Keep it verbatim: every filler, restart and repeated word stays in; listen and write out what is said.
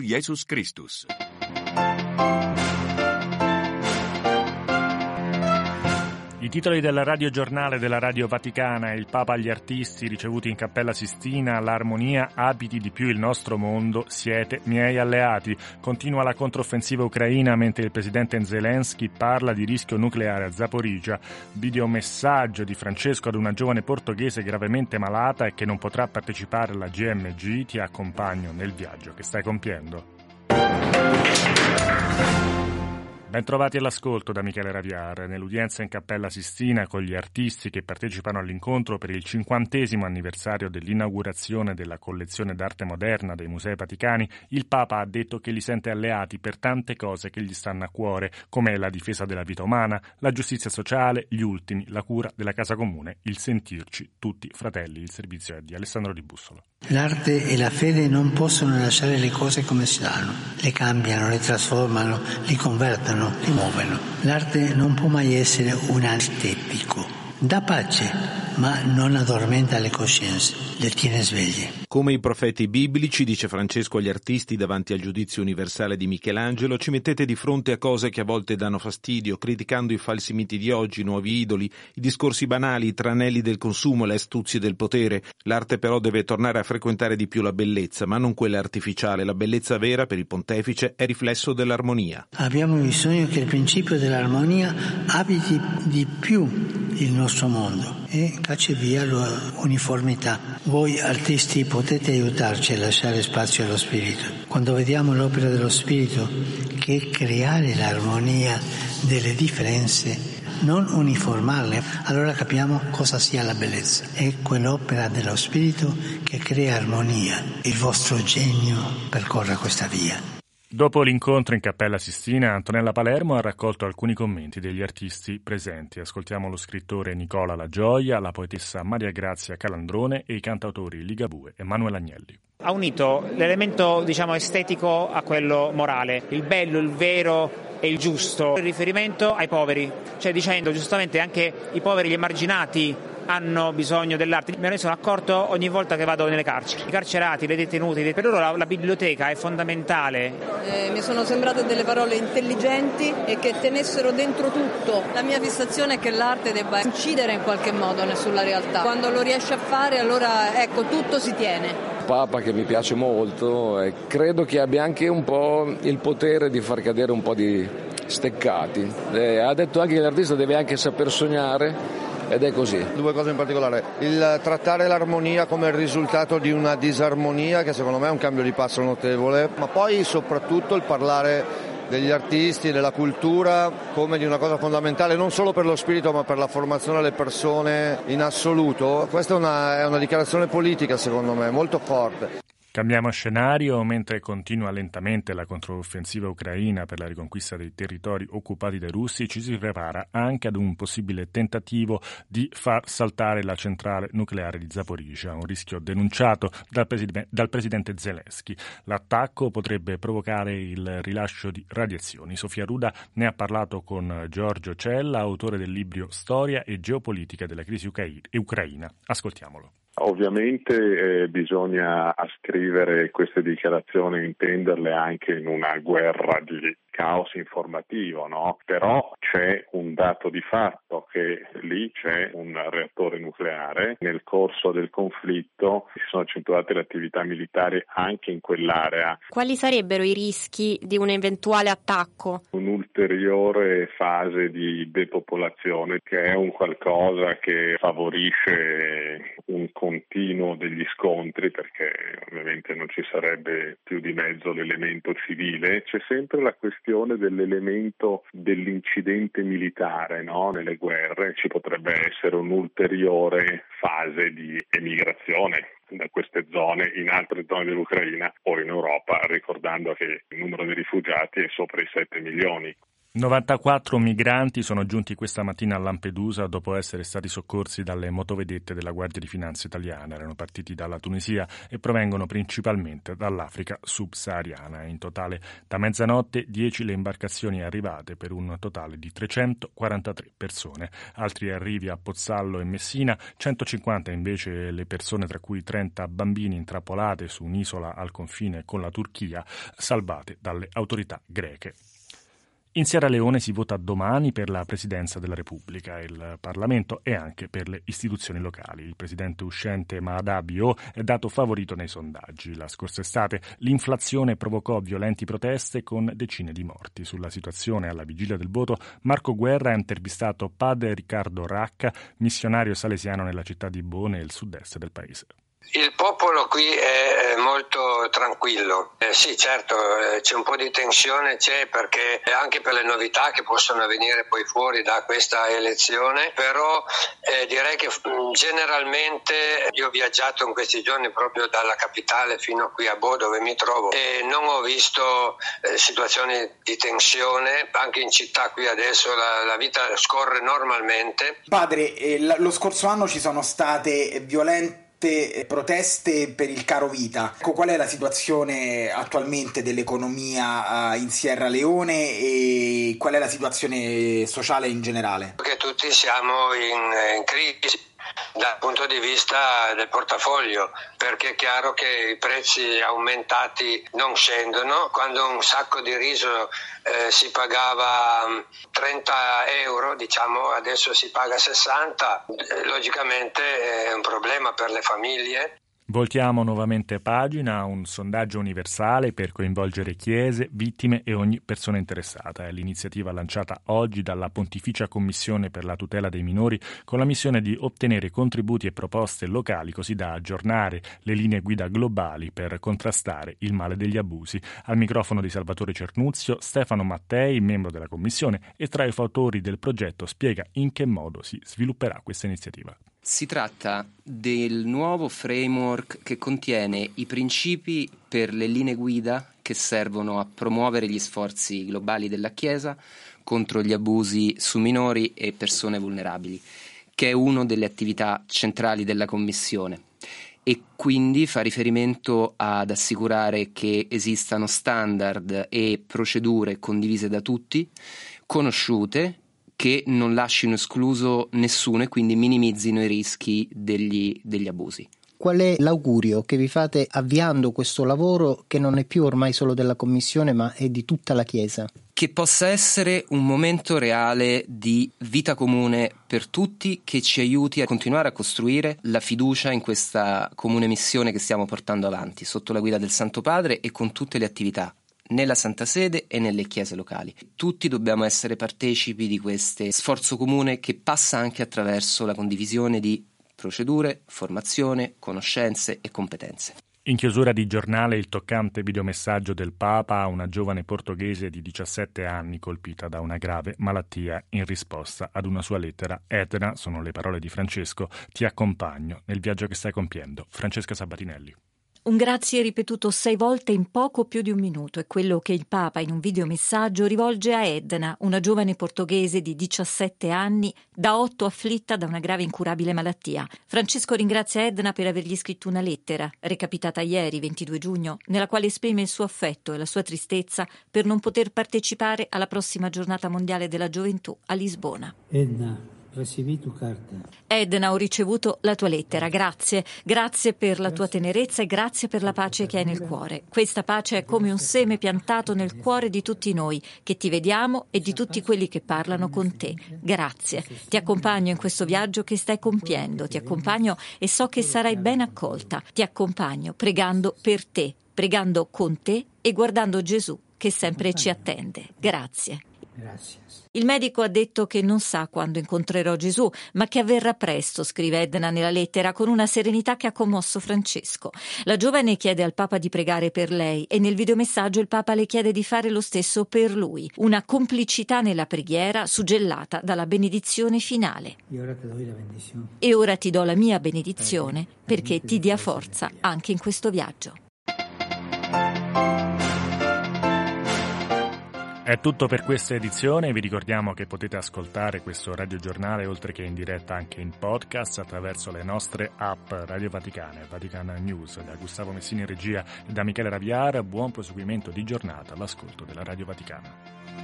Jesus Christus. I titoli del radiogiornale della Radio Vaticana: il Papa agli artisti ricevuti in Cappella Sistina, l'armonia abiti di più il nostro mondo, siete miei alleati. Continua la controffensiva ucraina mentre il presidente Zelensky parla di rischio nucleare a Zaporizhzhia. Videomessaggio di Francesco ad una giovane portoghese gravemente malata e che non potrà partecipare alla G M G. Ti accompagno nel viaggio che stai compiendo. Bentrovati all'ascolto da Michele Raviar. Nell'udienza in Cappella Sistina con gli artisti che partecipano all'incontro per il cinquantesimo anniversario dell'inaugurazione della collezione d'arte moderna dei Musei Vaticani, il Papa ha detto che li sente alleati per tante cose che gli stanno a cuore, come la difesa della vita umana, la giustizia sociale, gli ultimi, la cura della casa comune, il sentirci tutti fratelli. Il servizio è di Alessandro Di Bussolo. L'arte e la fede non possono lasciare le cose come stanno, le cambiano, le trasformano, li convertono, li muovono. L'arte non può mai essere un antitetico. Dà pace, ma non addormenta le coscienze, le tiene sveglie. Come i profeti biblici, dice Francesco agli artisti davanti al giudizio universale di Michelangelo, ci mettete di fronte a cose che a volte danno fastidio, criticando i falsi miti di oggi, i nuovi idoli, i discorsi banali, i tranelli del consumo, le astuzie del potere. L'arte però deve tornare a frequentare di più la bellezza, ma non quella artificiale. La bellezza vera, per il pontefice, è riflesso dell'armonia. Abbiamo bisogno che il principio dell'armonia abiti di più il nostro mondo e cacci via l'uniformità. Voi artisti potete aiutarci a lasciare spazio allo spirito. Quando vediamo l'opera dello spirito, che è creare l'armonia delle differenze, non uniformarle, allora capiamo cosa sia la bellezza. È quell'opera dello spirito che crea armonia. Il vostro genio percorre questa via. Dopo l'incontro in Cappella Sistina, Antonella Palermo ha raccolto alcuni commenti degli artisti presenti. Ascoltiamo lo scrittore Nicola La Gioia, la poetessa Maria Grazia Calandrone e i cantautori Ligabue e Manuel Agnelli. Ha unito l'elemento, diciamo, estetico a quello morale, il bello, il vero e il giusto, il riferimento ai poveri, cioè dicendo giustamente anche i poveri, gli emarginati hanno bisogno dell'arte. Me ne sono accorto ogni volta che vado nelle carceri. I carcerati, le detenuti, per loro la, la biblioteca è fondamentale. Eh, mi sono sembrate delle parole intelligenti e che tenessero dentro tutto. La mia fissazione è che l'arte debba incidere in qualche modo sulla realtà. Quando lo riesce a fare, allora ecco, tutto si tiene. Papa che mi piace molto e credo che abbia anche un po' il potere di far cadere un po' di steccati. Eh, ha detto anche che l'artista deve anche saper sognare. Ed è così. Due cose in particolare: il trattare l'armonia come il risultato di una disarmonia, che secondo me è un cambio di passo notevole, ma poi soprattutto il parlare degli artisti, della cultura come di una cosa fondamentale non solo per lo spirito ma per la formazione delle persone in assoluto. Questa è una, è una dichiarazione politica, secondo me, molto forte. Cambiamo scenario. Mentre continua lentamente la controffensiva ucraina per la riconquista dei territori occupati dai russi, ci si prepara anche ad un possibile tentativo di far saltare la centrale nucleare di Zaporizhzhia, un rischio denunciato dal, preside- dal presidente Zelensky. L'attacco potrebbe provocare il rilascio di radiazioni. Sofia Ruda ne ha parlato con Giorgio Cella, autore del libro Storia e geopolitica della crisi ucraina. Ascoltiamolo. Ovviamente eh, bisogna ascrivere queste dichiarazioni, intenderle anche in una guerra di caos informativo, no? Però c'è un dato di fatto che lì c'è un reattore nucleare. Nel corso del conflitto si sono accentuate le attività militari anche in quell'area. Quali sarebbero i rischi di un eventuale attacco? Un'ulteriore fase di depopolazione, che è un qualcosa che favorisce un continuo degli scontri, perché ovviamente non ci sarebbe più di mezzo l'elemento civile. C'è sempre la questione dell'elemento dell'incidente militare, no? Nelle guerre ci potrebbe essere un'ulteriore fase di emigrazione da queste zone in altre zone dell'Ucraina o in Europa, ricordando che il numero di rifugiati è sopra i sette milioni. novantaquattro migranti sono giunti questa mattina a Lampedusa dopo essere stati soccorsi dalle motovedette della Guardia di Finanza italiana. Erano partiti dalla Tunisia e provengono principalmente dall'Africa subsahariana. In totale da mezzanotte dieci le imbarcazioni arrivate per un totale di trecentoquarantatré persone. Altri arrivi a Pozzallo e Messina, centocinquanta invece le persone, tra cui trenta bambini intrappolate su un'isola al confine con la Turchia, salvate dalle autorità greche. In Sierra Leone si vota domani per la Presidenza della Repubblica, il Parlamento e anche per le istituzioni locali. Il presidente uscente Mahadaa Bio è dato favorito nei sondaggi. La scorsa estate l'inflazione provocò violenti proteste con decine di morti. Sulla situazione alla vigilia del voto, Marco Guerra ha intervistato padre Riccardo Racca, missionario salesiano nella città di Bo, nel sud-est del paese. Il popolo qui è molto tranquillo. Eh, sì, certo, eh, c'è un po' di tensione, c'è perché anche per le novità che possono venire poi fuori da questa elezione, però eh, direi che mh, generalmente io ho viaggiato in questi giorni proprio dalla capitale fino qui a Bo, dove mi trovo, e non ho visto eh, situazioni di tensione. Anche in città qui adesso la, la vita scorre normalmente. Padre, eh, lo scorso anno ci sono state violente proteste per il caro vita. Ecco, qual è la situazione attualmente dell'economia in Sierra Leone e qual è la situazione sociale in generale? Che tutti siamo in, in crisi dal punto di vista del portafoglio, perché è chiaro che i prezzi aumentati non scendono. Quando un sacco di riso eh, si pagava trenta euro, diciamo, adesso si paga sessanta, eh, logicamente è un problema per le famiglie. Voltiamo nuovamente pagina, un sondaggio universale per coinvolgere chiese, vittime e ogni persona interessata. È l'iniziativa lanciata oggi dalla Pontificia Commissione per la tutela dei minori con la missione di ottenere contributi e proposte locali così da aggiornare le linee guida globali per contrastare il male degli abusi. Al microfono di Salvatore Cernuzio, Stefano Mattei, membro della Commissione e tra i fautori del progetto, spiega in che modo si svilupperà questa iniziativa. Si tratta del nuovo framework che contiene i principi per le linee guida che servono a promuovere gli sforzi globali della Chiesa contro gli abusi su minori e persone vulnerabili, che è una delle attività centrali della Commissione, e quindi fa riferimento ad assicurare che esistano standard e procedure condivise da tutti, conosciute, che non lasciano escluso nessuno e quindi minimizzino i rischi degli, degli abusi. Qual è l'augurio che vi fate avviando questo lavoro che non è più ormai solo della Commissione ma è di tutta la Chiesa? Che possa essere un momento reale di vita comune per tutti che ci aiuti a continuare a costruire la fiducia in questa comune missione che stiamo portando avanti sotto la guida del Santo Padre e con tutte le attività nella Santa Sede e nelle chiese locali. Tutti dobbiamo essere partecipi di questo sforzo comune che passa anche attraverso la condivisione di procedure, formazione, conoscenze e competenze. In chiusura di giornale il toccante videomessaggio del Papa a una giovane portoghese di diciassette anni colpita da una grave malattia in risposta ad una sua lettera. Edna, sono le parole di Francesco, ti accompagno nel viaggio che stai compiendo. Francesca Sabatinelli. Un grazie ripetuto sei volte in poco più di un minuto è quello che il Papa in un videomessaggio rivolge a Edna, una giovane portoghese di diciassette anni, da otto afflitta da una grave incurabile malattia. Francesco ringrazia Edna per avergli scritto una lettera, recapitata ieri, ventidue giugno, nella quale esprime il suo affetto e la sua tristezza per non poter partecipare alla prossima giornata mondiale della gioventù a Lisbona. Edna, ricevi tu carta. Edna, ho ricevuto la tua lettera, grazie. Grazie per la tua tenerezza e grazie per la pace che hai nel cuore. Questa pace è come un seme piantato nel cuore di tutti noi, che ti vediamo e di tutti quelli che parlano con te. Grazie. Ti accompagno in questo viaggio che stai compiendo, ti accompagno e so che sarai ben accolta. Ti accompagno pregando per te, pregando con te e guardando Gesù che sempre ci attende. Grazie. Grazie. Il medico ha detto che non sa quando incontrerò Gesù, ma che avverrà presto, scrive Edna nella lettera, con una serenità che ha commosso Francesco. La giovane chiede al Papa di pregare per lei e nel videomessaggio il Papa le chiede di fare lo stesso per lui. Una complicità nella preghiera suggellata dalla benedizione finale. E ora ti do la benedizione. E ora ti do la mia benedizione perché ti dia forza anche in questo viaggio. È tutto per questa edizione, vi ricordiamo che potete ascoltare questo radiogiornale oltre che in diretta anche in podcast attraverso le nostre app Radio Vaticana e Vatican News. Da Gustavo Messini in regia e da Michele Raviara, buon proseguimento di giornata all'ascolto della Radio Vaticana.